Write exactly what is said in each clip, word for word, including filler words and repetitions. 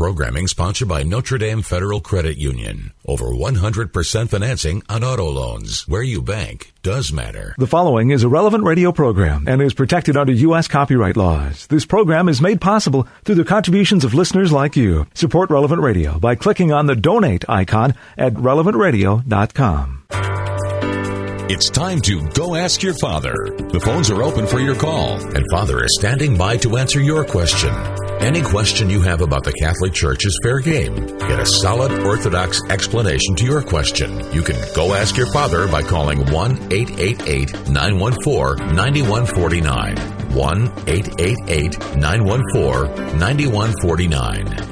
programming sponsored by Notre Dame Federal Credit Union. Over one hundred percent financing on auto loans. Where you bank does matter. The following is a relevant radio program and is protected under U S copyright laws. This program is made possible through the contributions of listeners like you. Support Relevant Radio by clicking on the donate icon at relevant radio dot com. It's time to Go Ask Your Father. The phones are open for your call, and Father is standing by to answer your question. Any question you have about the Catholic Church is fair game. Get a solid Orthodox explanation to your question. You can Go Ask Your Father by calling one eight eight eight, nine one four, nine one four nine. one eight eight eight, nine one four, nine one four nine.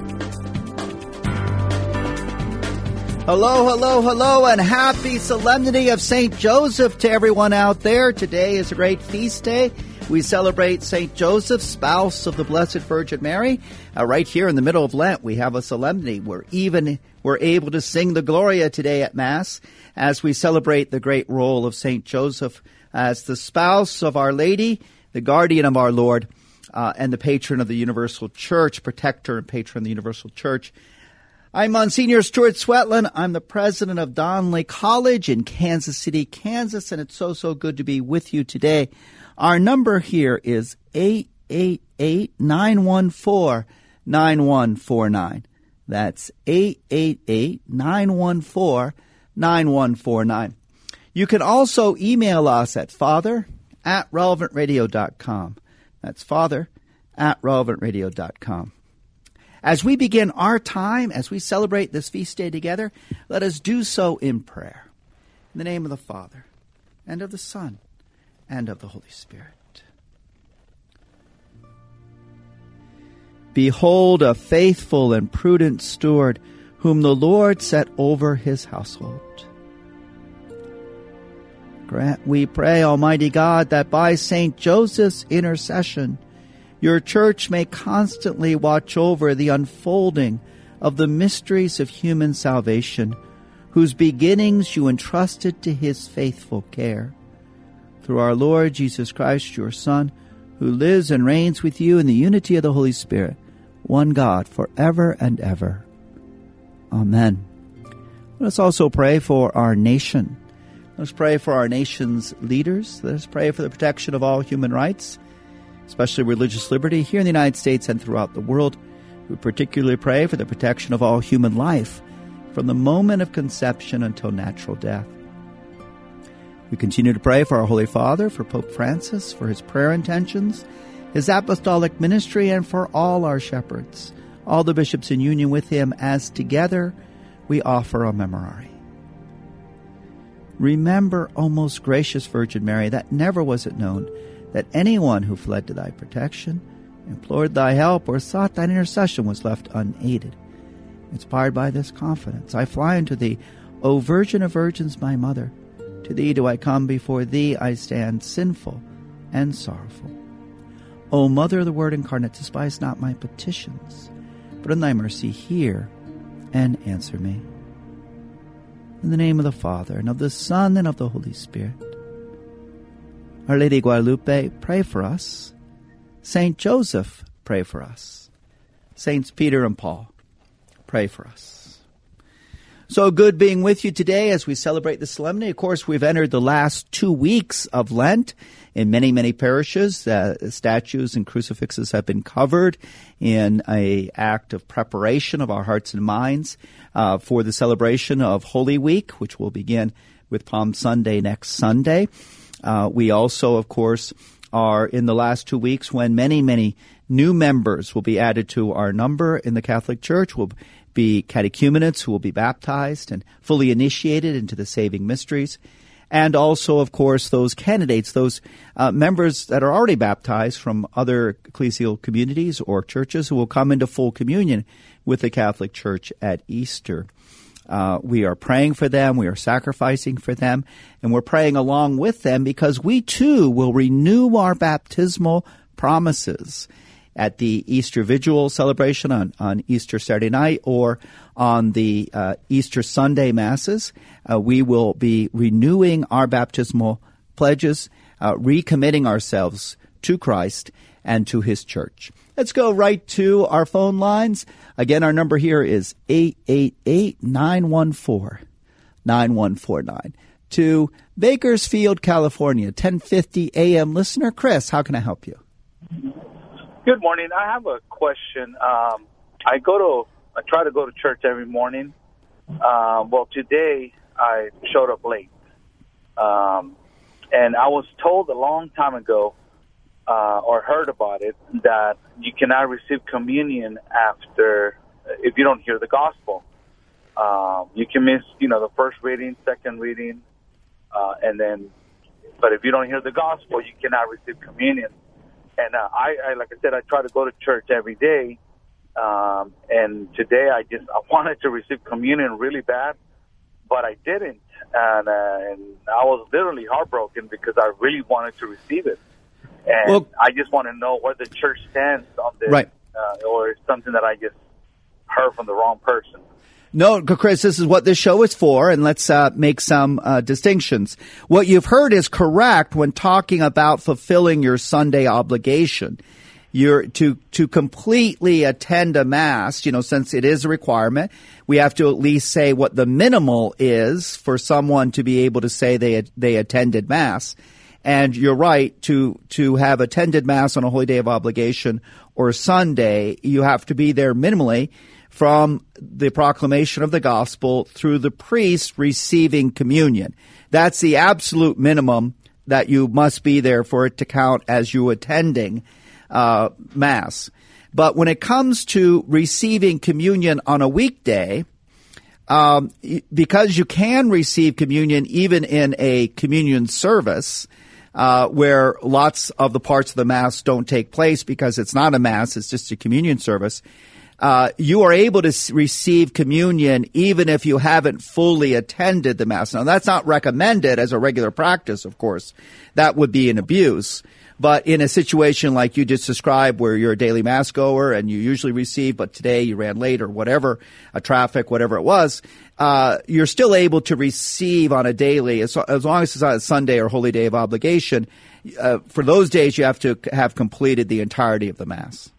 Hello, hello, hello, and happy Solemnity of Saint Joseph to everyone out there. Today is a great feast day. We celebrate Saint Joseph, spouse of the Blessed Virgin Mary. Uh, right here in the middle of Lent, we have a solemnity. We're even we're able to sing the Gloria today at Mass as we celebrate the great role of Saint Joseph as the spouse of Our Lady, the guardian of our Lord, uh, and the patron of the Universal Church, protector and patron of the Universal Church. I'm Monsignor Stuart Swetland. I'm the president of Donley College in Kansas City, Kansas, and it's so, so good to be with you today. Our number here is eight eight eight, nine one four, nine one four nine. That's eight eight eight, nine one four, nine one four nine. You can also email us at father at relevant radio dot com. That's father at relevant radio dot com. As we begin our time, as we celebrate this feast day together, let us do so in prayer. In the name of the Father, and of the Son, and of the Holy Spirit. Behold a faithful and prudent steward, whom the Lord set over his household. Grant, we pray, Almighty God, that by Saint Joseph's intercession, your church may constantly watch over the unfolding of the mysteries of human salvation, whose beginnings you entrusted to his faithful care. Through our Lord Jesus Christ, your Son, who lives and reigns with you in the unity of the Holy Spirit, one God, forever and ever. Amen. Let us also pray for our nation. Let us pray for our nation's leaders. Let us pray for the protection of all human rights, especially religious liberty here in the United States and throughout the world. We particularly pray for the protection of all human life from the moment of conception until natural death. We continue to pray for our Holy Father, for Pope Francis, for his prayer intentions, his apostolic ministry, and for all our shepherds, all the bishops in union with him, as together we offer a memorare. Remember, O most gracious Virgin Mary, that never was it known that anyone who fled to thy protection, implored thy help, or sought thine intercession was left unaided. Inspired by this confidence, I fly unto thee, O Virgin of Virgins, my Mother. To thee do I come, before thee I stand sinful and sorrowful. O Mother of the Word incarnate, despise not my petitions, but in thy mercy hear and answer me. In the name of the Father, and of the Son, and of the Holy Spirit. Our Lady Guadalupe, pray for us. Saint Joseph, pray for us. Saints Peter and Paul, pray for us. So good being with you today as we celebrate the solemnity. Of course, we've entered the last two weeks of Lent. In many, many parishes, uh, statues and crucifixes have been covered in an act of preparation of our hearts and minds uh, for the celebration of Holy Week, which will begin with Palm Sunday next Sunday. Uh, we also, of course, are in the last two weeks when many, many new members will be added to our number in the Catholic Church. Will be catechumenates who will be baptized and fully initiated into the saving mysteries. And also, of course, those candidates, those uh, members that are already baptized from other ecclesial communities or churches who will come into full communion with the Catholic Church at Easter. Uh, we are praying for them, we are sacrificing for them, and we're praying along with them because we too will renew our baptismal promises at the Easter Vigil celebration on, on Easter Saturday night or on the uh, Easter Sunday Masses. Uh, we will be renewing our baptismal pledges, uh, recommitting ourselves to Christ and to His Church. Let's go right to our phone lines. Again, our number here is eight eight eight, nine one four, nine one four nine. To Bakersfield, California, ten fifty A M listener. Chris, how can I help you? Good morning. I have a question. Um, I go to, I try to go to church every morning. Uh, well, today I showed up late. Um, and I was told a long time ago, uh, or heard about it, that you cannot receive communion after, if you don't hear the gospel. Um, you can miss, you know, the first reading, second reading, uh, and then, but if you don't hear the gospel, you cannot receive communion. And uh, I, I, like I said, I try to go to church every day. Um, and today I just, I wanted to receive communion really bad, but I didn't. And, uh, and I was literally heartbroken because I really wanted to receive it. And well, I just want to know where the church stands on this, right. uh, or it's something that I just heard from the wrong person. No, Chris, this is what this show is for, and let's uh, make some uh, distinctions. What you've heard is correct when talking about fulfilling your Sunday obligation. You're to to completely attend a Mass, you know, since it is a requirement, we have to at least say what the minimal is for someone to be able to say they they attended Mass. And you're right, to to have attended Mass on a holy day of obligation or Sunday, you have to be there minimally from the proclamation of the gospel through the priest receiving communion. That's the absolute minimum that you must be there for it to count as you attending uh, Mass. But when it comes to receiving communion on a weekday, um, because you can receive communion even in a communion service, uh, where lots of the parts of the Mass don't take place because it's not a Mass, it's just a communion service, Uh, you are able to receive communion even if you haven't fully attended the Mass. Now, that's not recommended as a regular practice, of course. That would be an abuse. But in a situation like you just described where you're a daily Mass goer and you usually receive, but today you ran late or whatever, a traffic, whatever it was, uh, you're still able to receive on a daily, as, as long as it's on a Sunday or holy day of obligation. Uh, for those days, you have to have completed the entirety of the Mass.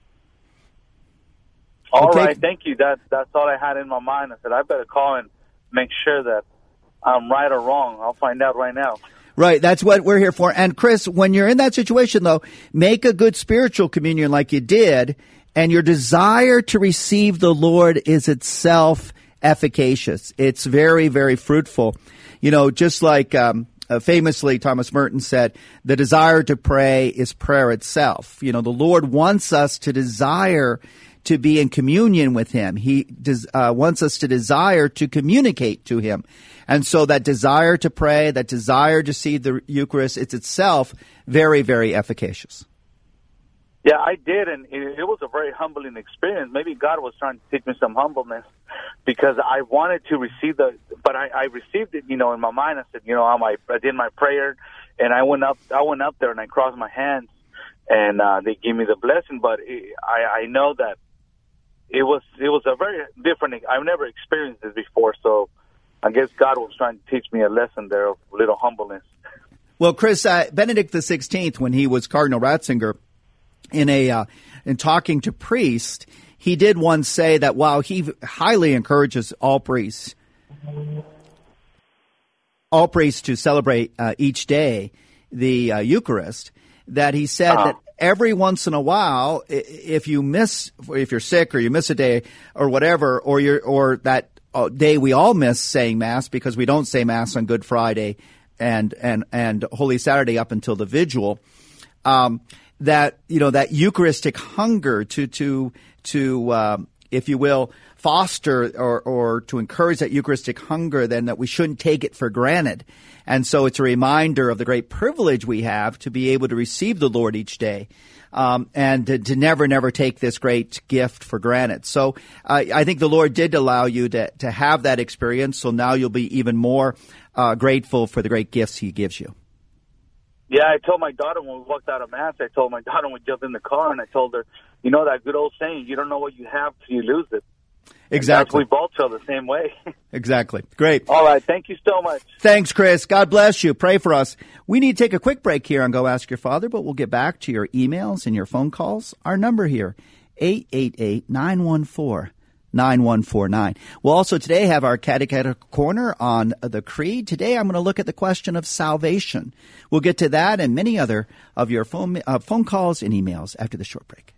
All okay. right, thank you. That, that's all I had in my mind. I said, I better call and make sure that I'm right or wrong. I'll find out right now. Right, that's what we're here for. And Chris, when you're in that situation, though, make a good spiritual communion like you did, and your desire to receive the Lord is itself efficacious. It's very, very fruitful. You know, just like um, uh, famously Thomas Merton said, the desire to pray is prayer itself. You know, the Lord wants us to desire to be in communion with Him. He des- uh, wants us to desire to communicate to Him. And so that desire to pray, that desire to see the Eucharist, it's itself very, very efficacious. Yeah, I did, and it, it was a very humbling experience. Maybe God was trying to teach me some humbleness because I wanted to receive the, but I, I received it, you know, in my mind. I said, you know, I, I did my prayer, and I went up, I went up there and I crossed my hands, and uh, they gave me the blessing. But it, I, I know that It was it was a very different. I've never experienced this before, so I guess God was trying to teach me a lesson there of a little humbleness. Well, Chris, uh, Benedict the sixteenth, when he was Cardinal Ratzinger, in a uh, in talking to priests, he did once say that while he highly encourages all priests, all priests to celebrate uh, each day the uh, Eucharist, that he said uh-huh. that every once in a while, if you miss, if you're sick or you miss a day or whatever, or you're, or that day we all miss saying Mass because we don't say Mass on Good Friday and, and, and Holy Saturday up until the Vigil, um, that, you know, that Eucharistic hunger to, to, to, um, if you will, foster or, or to encourage that Eucharistic hunger, then that we shouldn't take it for granted. And so it's a reminder of the great privilege we have to be able to receive the Lord each day, um, and to, to never, never take this great gift for granted. So uh, I think the Lord did allow you to, to have that experience, so now you'll be even more uh, grateful for the great gifts He gives you. Yeah, I told my daughter when we walked out of Mass, I told my daughter when we jumped in the car, and I told her, you know that good old saying, you don't know what you have till you lose it. Exactly. We both feel the same way. Exactly. Great. All right. Thank you so much. Thanks, Chris. God bless you. Pray for us. We need to take a quick break here on Go Ask Your Father, but we'll get back to your emails and your phone calls. Our number here, eight eight eight, nine one four, nine one four nine. We'll also today have our Catechetical Corner on the Creed. Today I'm going to look at the question of salvation. We'll get to that and many other of your phone, uh, phone calls and emails after the short break.